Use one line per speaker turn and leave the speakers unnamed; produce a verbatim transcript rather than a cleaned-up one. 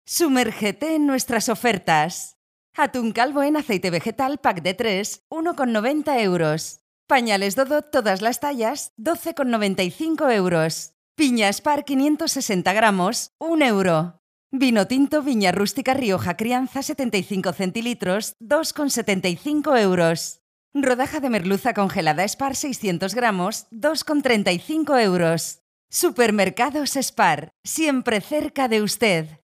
Sumérgete en nuestras ofertas. Atún calvo en aceite vegetal pack de tres, uno con noventa euros. Pañales Dodot todas las tallas, doce con noventa y cinco euros. Piña Spar quinientos sesenta gramos, un euro. Vino tinto Viña Rústica Rioja Crianza setenta y cinco centilitros, dos con setenta y cinco euros. Rodaja de merluza congelada Spar seiscientos gramos, dos con treinta y cinco euros. Supermercados Spar, siempre cerca de usted.